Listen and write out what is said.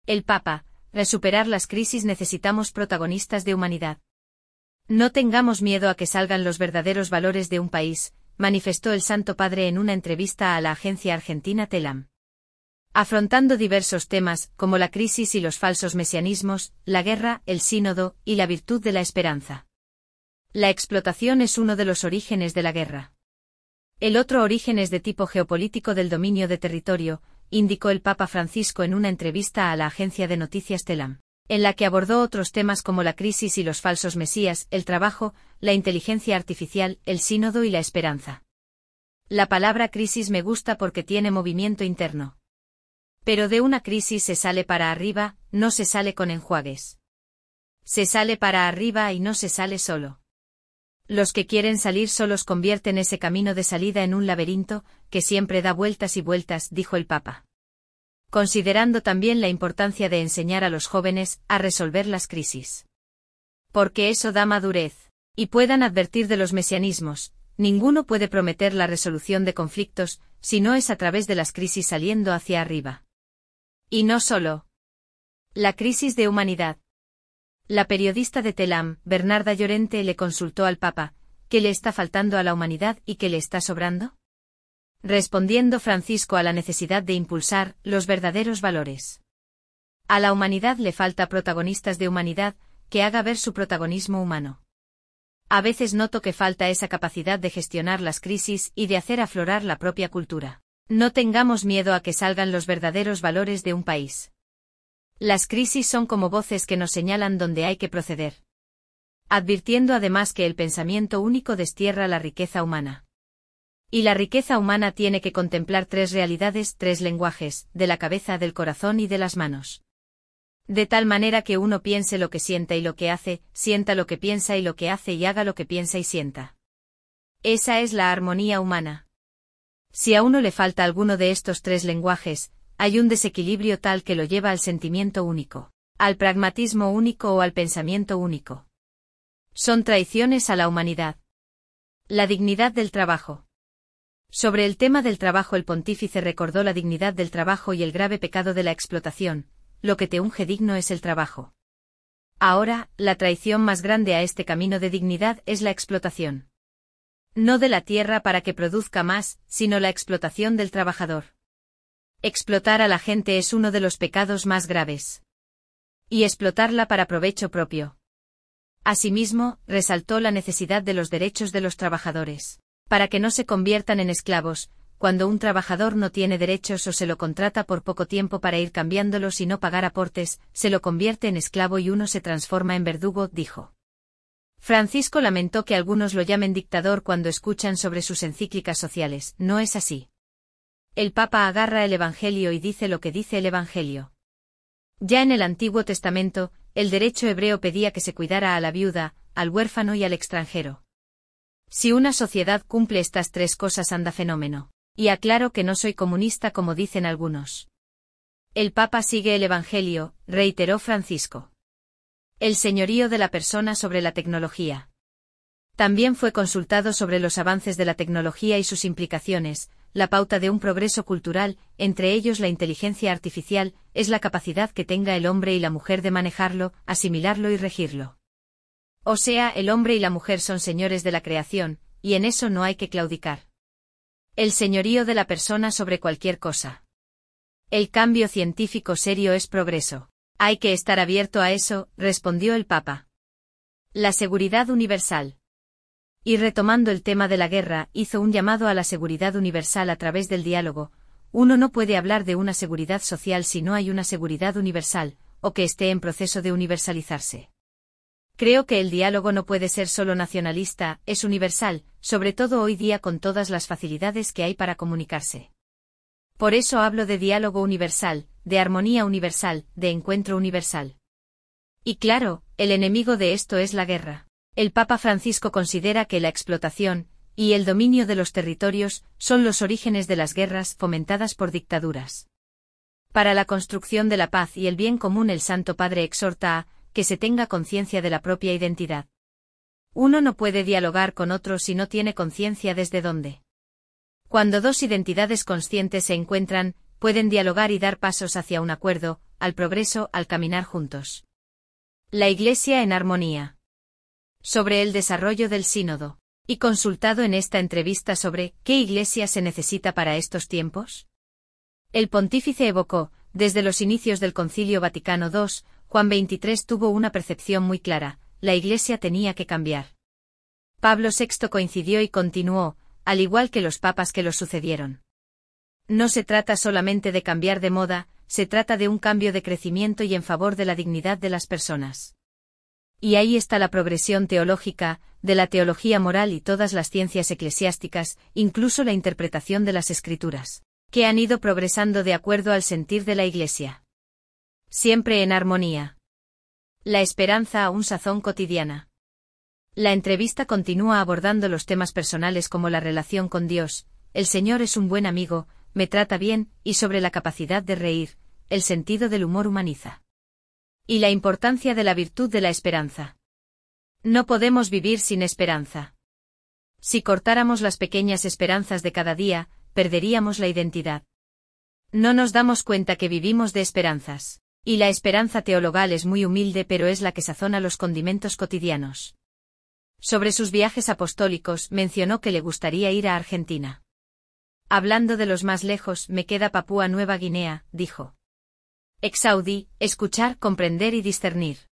El Papa, para superar las crisis necesitamos protagonistas de humanidad. No tengamos miedo a que salgan los verdaderos valores de un país, manifestó el Santo Padre en una entrevista a la agencia argentina Telam. Afrontando diversos temas, como la crisis y los falsos mesianismos, la guerra, el sínodo, y la virtud de la esperanza. La explotación es uno de los orígenes de la guerra. El otro origen es de tipo geopolítico del dominio de territorio, indicó el Papa Francisco en una entrevista a la agencia de noticias Telam, en la que abordó otros temas como la crisis y los falsos mesías, el trabajo, la inteligencia artificial, el sínodo y la esperanza. La palabra crisis me gusta porque tiene movimiento interno. Pero de una crisis se sale para arriba, no se sale con enjuagues. Se sale para arriba y no se sale solo. Los que quieren salir solos convierten ese camino de salida en un laberinto, que siempre da vueltas y vueltas, dijo el Papa. Considerando también la importancia de enseñar a los jóvenes a resolver las crisis. Porque eso da madurez. Y puedan advertir de los mesianismos, ninguno puede prometer la resolución de conflictos, si no es a través de las crisis saliendo hacia arriba. Y no solo. La crisis de humanidad. La periodista de Telam, Bernarda Llorente, le consultó al Papa, ¿qué le está faltando a la humanidad y qué le está sobrando? Respondiendo Francisco a la necesidad de impulsar los verdaderos valores. A la humanidad le falta protagonistas de humanidad, que haga ver su protagonismo humano. A veces noto que falta esa capacidad de gestionar las crisis y de hacer aflorar la propia cultura. No tengamos miedo a que salgan los verdaderos valores de un país. Las crisis son como voces que nos señalan dónde hay que proceder. Advirtiendo además que el pensamiento único destierra la riqueza humana. Y la riqueza humana tiene que contemplar tres realidades, tres lenguajes, de la cabeza, del corazón y de las manos. De tal manera que uno piense lo que sienta y lo que hace, sienta lo que piensa y lo que hace y haga lo que piensa y sienta. Esa es la armonía humana. Si a uno le falta alguno de estos tres lenguajes, hay un desequilibrio tal que lo lleva al sentimiento único, al pragmatismo único o al pensamiento único. Son traiciones a la humanidad. La dignidad del trabajo. Sobre el tema del trabajo el pontífice recordó la dignidad del trabajo y el grave pecado de la explotación, lo que te unge digno es el trabajo. Ahora, la traición más grande a este camino de dignidad es la explotación. No de la tierra para que produzca más, sino la explotación del trabajador. Explotar a la gente es uno de los pecados más graves. Y explotarla para provecho propio. Asimismo, resaltó la necesidad de los derechos de los trabajadores, para que no se conviertan en esclavos, cuando un trabajador no tiene derechos o se lo contrata por poco tiempo para ir cambiándolos y no pagar aportes, se lo convierte en esclavo y uno se transforma en verdugo, dijo. Francisco lamentó que algunos lo llamen dictador cuando escuchan sobre sus encíclicas sociales, no es así. El Papa agarra el Evangelio y dice lo que dice el Evangelio. Ya en el Antiguo Testamento, el derecho hebreo pedía que se cuidara a la viuda, al huérfano y al extranjero. Si una sociedad cumple estas tres cosas anda fenómeno. Y aclaro que no soy comunista como dicen algunos. El Papa sigue el Evangelio, reiteró Francisco. El señorío de la persona sobre la tecnología. También fue consultado sobre los avances de la tecnología y sus implicaciones, la pauta de un progreso cultural, entre ellos la inteligencia artificial, es la capacidad que tenga el hombre y la mujer de manejarlo, asimilarlo y regirlo. O sea, el hombre y la mujer son señores de la creación, y en eso no hay que claudicar. El señorío de la persona sobre cualquier cosa. El cambio científico serio es progreso. Hay que estar abierto a eso, respondió el Papa. La seguridad universal. Y retomando el tema de la guerra, hizo un llamado a la seguridad universal a través del diálogo. Uno no puede hablar de una seguridad social si no hay una seguridad universal, o que esté en proceso de universalizarse. Creo que el diálogo no puede ser solo nacionalista, es universal, sobre todo hoy día con todas las facilidades que hay para comunicarse. Por eso hablo de diálogo universal, de armonía universal, de encuentro universal. Y claro, el enemigo de esto es la guerra. El Papa Francisco considera que la explotación y el dominio de los territorios son los orígenes de las guerras fomentadas por dictaduras. Para la construcción de la paz y el bien común el Santo Padre exhorta a que se tenga conciencia de la propia identidad. Uno no puede dialogar con otro si no tiene conciencia desde dónde. Cuando dos identidades conscientes se encuentran, pueden dialogar y dar pasos hacia un acuerdo, al progreso, al caminar juntos. La Iglesia en armonía. Sobre el desarrollo del sínodo. Y consultado en esta entrevista sobre ¿qué Iglesia se necesita para estos tiempos? El pontífice evocó, desde los inicios del Concilio Vaticano II, Juan XXIII tuvo una percepción muy clara: la Iglesia tenía que cambiar. Pablo VI coincidió y continuó, al igual que los papas que los sucedieron. No se trata solamente de cambiar de moda, se trata de un cambio de crecimiento y en favor de la dignidad de las personas. Y ahí está la progresión teológica, de la teología moral y todas las ciencias eclesiásticas, incluso la interpretación de las Escrituras, que han ido progresando de acuerdo al sentir de la Iglesia. Siempre en armonía. La esperanza a un sazón cotidiana. La entrevista continúa abordando los temas personales como la relación con Dios, el Señor es un buen amigo, me trata bien, y sobre la capacidad de reír, el sentido del humor humaniza. Y la importancia de la virtud de la esperanza. No podemos vivir sin esperanza. Si cortáramos las pequeñas esperanzas de cada día, perderíamos la identidad. No nos damos cuenta que vivimos de esperanzas. Y la esperanza teologal es muy humilde, pero es la que sazona los condimentos cotidianos. Sobre sus viajes apostólicos, mencionó que le gustaría ir a Argentina. Hablando de los más lejos, me queda Papúa Nueva Guinea, dijo. Exaudí, escuchar, comprender y discernir.